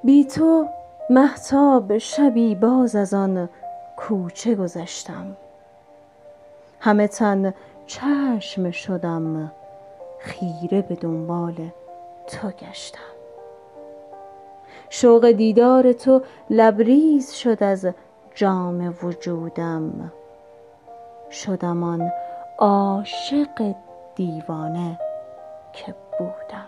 بی تو مهتاب شبی باز از آن کوچه گذشتم. همه تن چشم شدم، خیره به دنبال تو گشتم. شوق دیدار تو لبریز شد از جام وجودم. شدم آن عاشق دیوانه که بودم.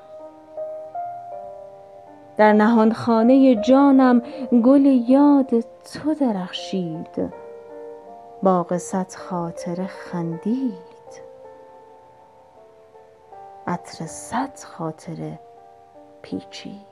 در نهانخانه جانم گل یاد تو درخشید. باغ صد خاطره خندید، عطر صد خاطره پیچید.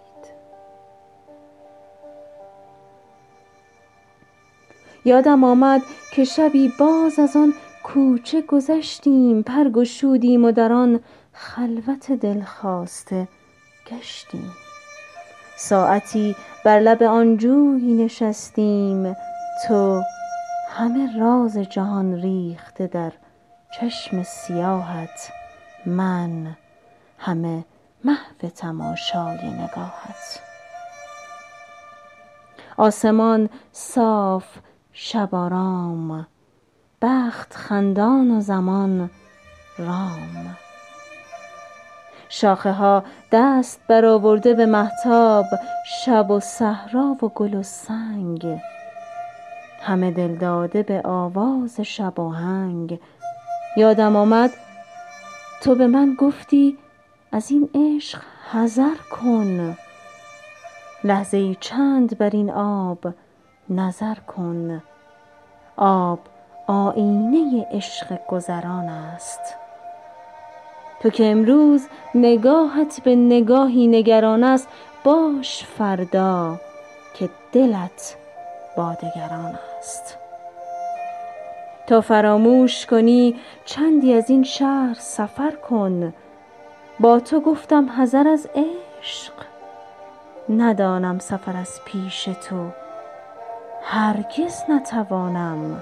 یادم آمد که شبی باز از آن کوچه گذشتیم. پر گشودیم و در آن خلوت دلخواسته گشتیم. ساعتی بر لب آن جوی نشستیم. تو همه راز جهان ریخته در چشم سیاهت، من همه محو تماشای نگاهت. آسمان صاف، شب آرام، بخت خندان و زمان رام. شاخه ها دست برآورده به مهتاب، شب و صحرا و گل و سنگ. همه دل داده به آواز شباهنگ. یادم آمد تو به من گفتی از این عشق حذر کن. لحظه ای چند بر این آب نظر کن. آب آیینه عشق گذران است. تو که امروز نگاهت به نگاهی نگران است، باش فردا که دلت با دگران است. تا فراموش کنی چندی از این شهر سفر کن. با تو گفتم حذر از عشق، ندانم سفر از پیش تو هرگز نتوانم.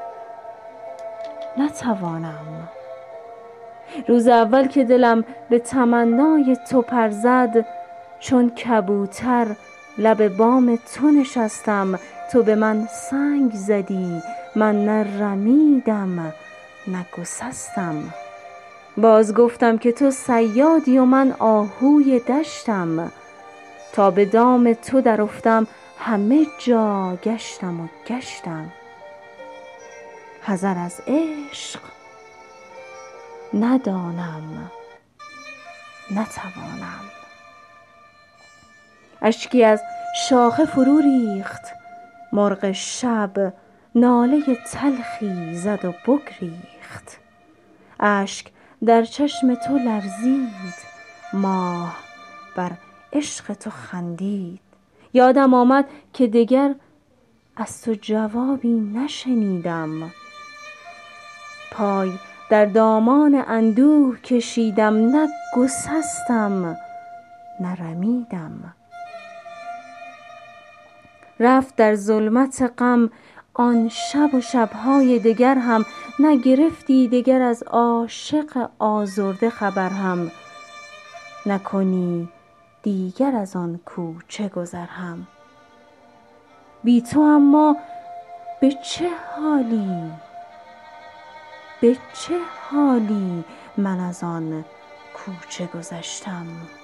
روز اول که دلم به تمنای تو پر زد، چون کبوتر لب بام تو نشستم. تو به من سنگ زدی، من نه رمیدم نه گسستم. باز گفتم که تو صیادی و من آهوی دشتم. تا به دام تو در افتم همه جا گشتم و گشتم. حذر از عشق ندانم نتوانم. اشکی از شاخه فرو ریخت مرغ شب، ناله تلخی زد و بگریخت. اشک در چشم تو لرزید، ماه بر عشق تو خندید. یادم آمد که دگر از تو جوابی نشنیدم. پای در دامان اندوه کشیدم، نه گسستم نه رمیدم. رفت در ظلمت غم آن شب و شبهای دگر هم، نگرفتی دگر از عاشق آزرده خبر هم. نکنی دیگر از آن کوچه گذر هم. بی تو اما به چه حالی من از آن کوچه گذشتم.